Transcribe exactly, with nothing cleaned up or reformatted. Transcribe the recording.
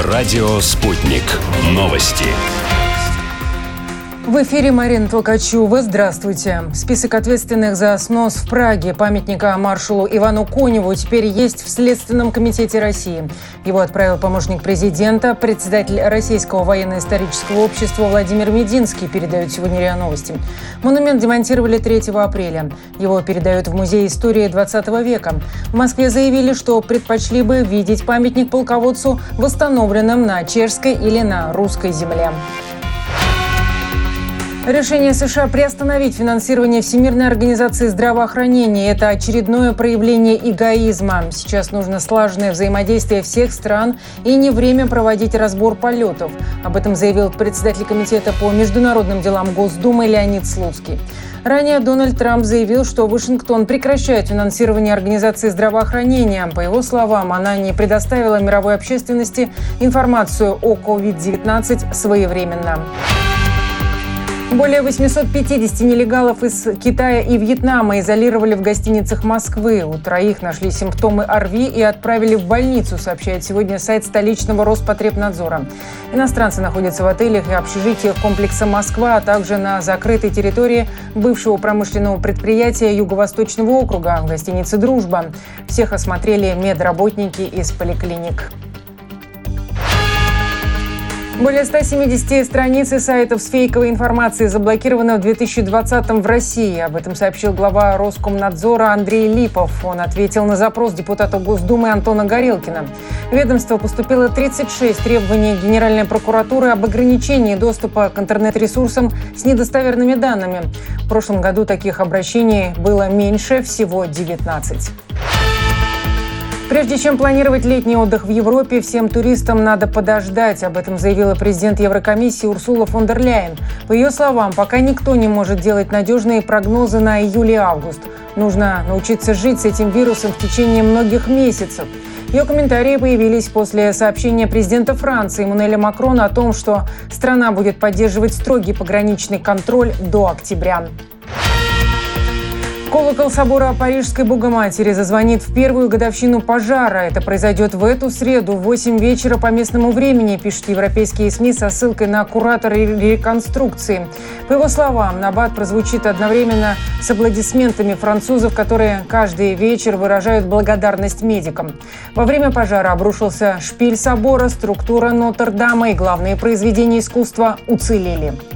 Радио «Спутник». Новости. В эфире Марина Толкачева. Здравствуйте. Список ответственных за снос в Праге памятника маршалу Ивану Коневу теперь есть в Следственном комитете России. Его отправил помощник президента, председатель Российского военно-исторического общества Владимир Мединский, передают сегодня РИА Новости. Монумент демонтировали третьего апреля. Его передают в Музей истории двадцатого века. В Москве заявили, что предпочли бы видеть памятник полководцу восстановленным на чешской или на русской земле. Решение США приостановить финансирование Всемирной организации здравоохранения – это очередное проявление эгоизма. Сейчас нужно слаженное взаимодействие всех стран и не время проводить разбор полетов. Об этом заявил председатель комитета по международным делам Госдумы Леонид Слуцкий. Ранее Дональд Трамп заявил, что Вашингтон прекращает финансирование Организации здравоохранения. По его словам, она не предоставила мировой общественности информацию о ковид девятнадцать своевременно. Более восемьсот пятьдесят нелегалов из Китая и Вьетнама изолировали в гостиницах Москвы. У троих нашли симптомы ОРВИ и отправили в больницу, сообщает сегодня сайт столичного Роспотребнадзора. Иностранцы находятся в отелях и общежитиях комплекса «Москва», а также на закрытой территории бывшего промышленного предприятия Юго-Восточного округа, гостиницы «Дружба». Всех осмотрели медработники из поликлиник. Более ста семидесяти страниц и сайтов с фейковой информацией заблокировано в две тысячи двадцатом в России. Об этом сообщил глава Роскомнадзора Андрей Липов. Он ответил на запрос депутата Госдумы Антона Горелкина. В ведомство поступило тридцать шесть требований Генеральной прокуратуры об ограничении доступа к интернет-ресурсам с недостоверными данными. В прошлом году таких обращений было меньше, всего девятнадцать. Прежде чем планировать летний отдых в Европе, всем туристам надо подождать. Об этом заявила президент Еврокомиссии Урсула фон дер Ляйен. По ее словам, пока никто не может делать надежные прогнозы на июль и август. Нужно научиться жить с этим вирусом в течение многих месяцев. Ее комментарии появились после сообщения президента Франции Эммануэля Макрона о том, что страна будет поддерживать строгий пограничный контроль до октября. Колокол собора Парижской Богоматери зазвонит в первую годовщину пожара. Это произойдет в эту среду в восемь вечера по местному времени, пишут европейские СМИ со ссылкой на куратора реконструкции. По его словам, набат прозвучит одновременно с аплодисментами французов, которые каждый вечер выражают благодарность медикам. Во время пожара обрушился шпиль собора, структура Нотр-Дама и главные произведения искусства уцелели.